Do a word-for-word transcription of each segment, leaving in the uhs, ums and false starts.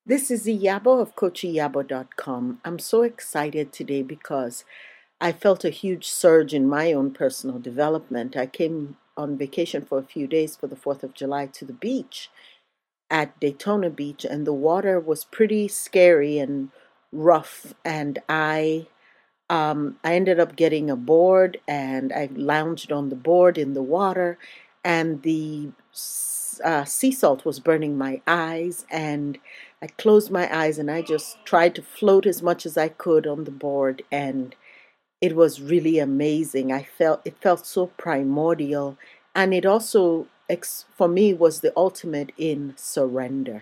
This is Iyabo of coach iyabo dot com. I'm so excited today because I felt a huge surge in my own personal development. I came on vacation for a few days for the fourth of July to the beach at Daytona Beach, and the water was pretty scary and rough. And I um, I ended up getting a board, and I lounged on the board in the water, and the uh, sea salt was burning my eyes, and I closed my eyes and I just tried to float as much as I could on the board, and it was really amazing. I felt it felt so primordial, and it also ex- for me was the ultimate in surrender.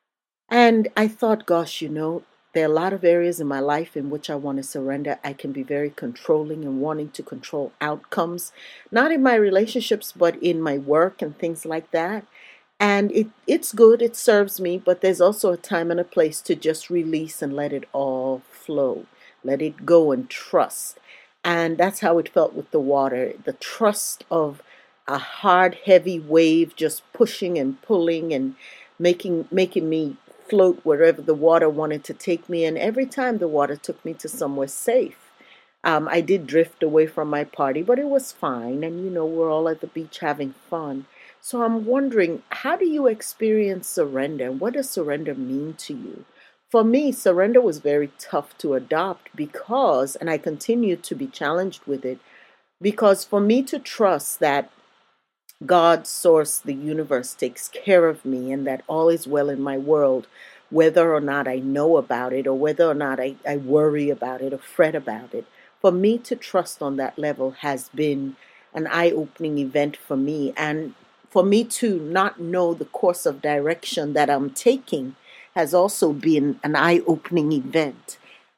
And I thought, gosh, you know, there are a lot of areas in my life in which I want to surrender. I can be very controlling and wanting to control outcomes, not in my relationships, but in my work and things like that. And it, it's good, it serves me, but there's also a time and a place to just release and let it all flow. Let it go and trust. And that's how it felt with the water. The trust of a hard, heavy wave just pushing and pulling and making making me float wherever the water wanted to take me. And every time the water took me to somewhere safe. Um, I did drift away from my party, but it was fine. And, you know, we're all at the beach having fun. So I'm wondering, how do you experience surrender? What does surrender mean to you? For me, surrender was very tough to adopt because, and I continue to be challenged with it, because for me to trust that God, source, the universe takes care of me and that all is well in my world, whether or not I know about it or whether or not I, I worry about it or fret about it. For me to trust on that level has been an eye-opening event for me. And for me to not know the course of direction that I'm taking has also been an eye-opening event.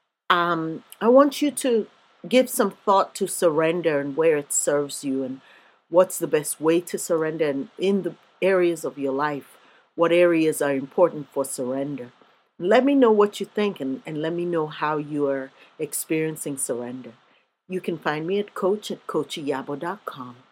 Um, I want you to give some thought to surrender and where it serves you and what's the best way to surrender, and in the areas of your life, what areas are important for surrender. Let me know what you think, and, and let me know how you are experiencing surrender. You can find me at coach at coach iyabo dot com.